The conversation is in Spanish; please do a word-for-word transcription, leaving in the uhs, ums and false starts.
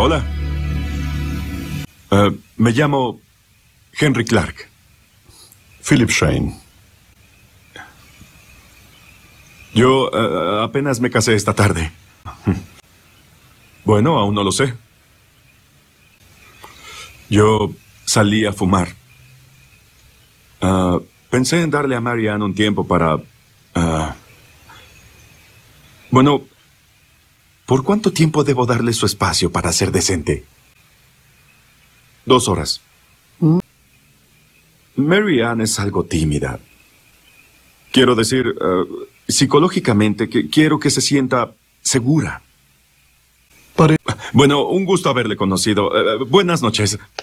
Hola. Uh, me llamo Henry Clark. Philip Shane. Yo uh, apenas me casé esta tarde. Bueno, aún no lo sé. Yo salí a fumar. Uh, pensé en darle a Marianne un tiempo para... Uh, bueno, ¿por cuánto tiempo debo darle su espacio para ser decente? Dos horas. ¿Mm? Marianne es algo tímida. Quiero decir, uh, psicológicamente, que quiero que se sienta segura. Pare- Bueno, un gusto haberle conocido. Uh, buenas noches.